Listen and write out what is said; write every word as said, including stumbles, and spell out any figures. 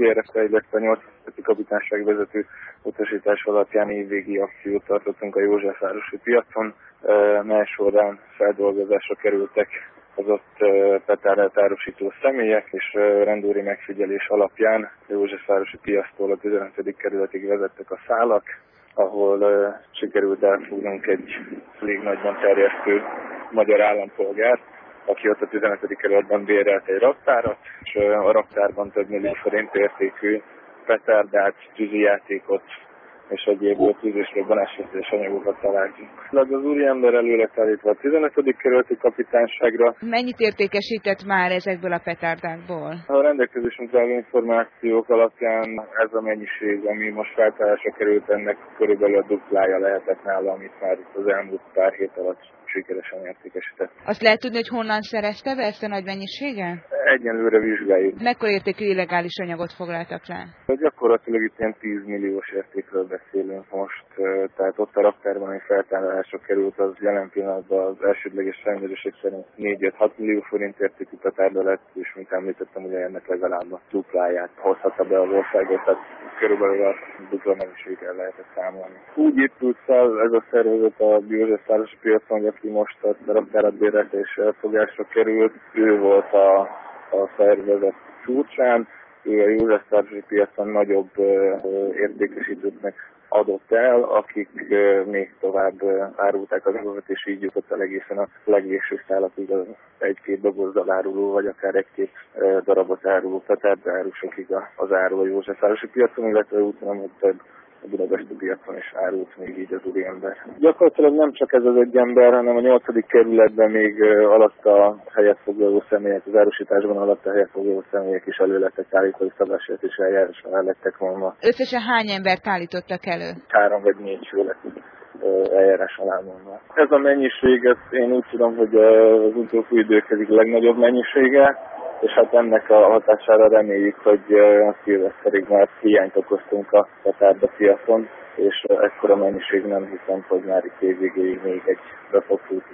bé er es, illetve a nyolcadik kapitányság vezető utasítás alapján évvégi akciót tartottunk a Józsefvárosi piacon, mely során feldolgozásra kerültek az ott petárdát árusító személyek, és rendőri megfigyelés alapján a Józsefvárosi piactól a tizenötödik kerületig vezettek a szálak, ahol uh, sikerült elfognunk egy elég nagyban terjesztő magyar állampolgárt, aki ott a tizenötödik kerületben bérelt egy raktárat, és uh, a raktárban több millió forint értékű petárdát, tűzijátékot és egyéb tűz- és robbanásveszélyes anyagokat találtunk. Az úriember elő lett állítva a tizenötödik kerületi kapitányságra. Mennyit értékesített már ezekből a petárdákból? A rendelkezésünkre álló információk alapján ez a mennyiség, ami most feltárásra került, ennek körülbelül a duplája lehetett nála, amit már itt az elmúlt pár hét alatt sikeresen értékesített. Azt lehet tudni, hogy honnan szerezte be ezt a nagy mennyiséget? Egyenlőre vizsgáljuk. Mekkora értékű illegális anyagot foglaltak le? Gyakorlatilag itt ilyen tíz milliós értékről beszélünk most, tehát ott a raktárban, ami feltárásra került, az jelen pillanatban az elsődleges rendőrség szerint négy-hat millió forint értékű petárda lett, és mint említettem, ugye ennek legalább a dupláját hozhatta be az országot, tehát körülbelül a dupla mennyiséggel lehetett számolni. Úgy épült fel ez a szervezet a Józsefvárosi piacon, hogy aki most a raktárat bérelt és elfogásra került, ő volt a, a szervezet csúcsán, ő a Józsefvárosi piacon nagyobb uh, értékesítőknek adott el, akik uh, még tovább uh, árulták az anyagokat, és így jutott el egészen a legvégső szállatig az egy-két dobozzal áruló, vagy akár egy-két uh, darabot áruló petárdárusokig az áru a Józsefvárosi piacon, illetve úgy tudom, hogy több a budapesti piacon is árult még így az úriember. Gyakorlatilag nem csak ez az egy ember, hanem a nyolcadik kerületben még alatta helyet foglaló személyek, az árusításban alatta helyet foglaló személyek is elő lettek állítani, szabálysértés eljárásra el lettek volna. Összesen hány embert állítottak elő? Három vagy négy fő lett eljárás alá mondva. Ez a mennyiség, ez én úgy tudom, hogy az utóbbi idők egyik legnagyobb mennyisége, és hát ennek a hatására reméljük, hogy a szilveszterig már hiányt okoztunk a petárda piacon, és ekkora mennyiség nem hiszem, hogy már itt év végéig még egy be fog futni.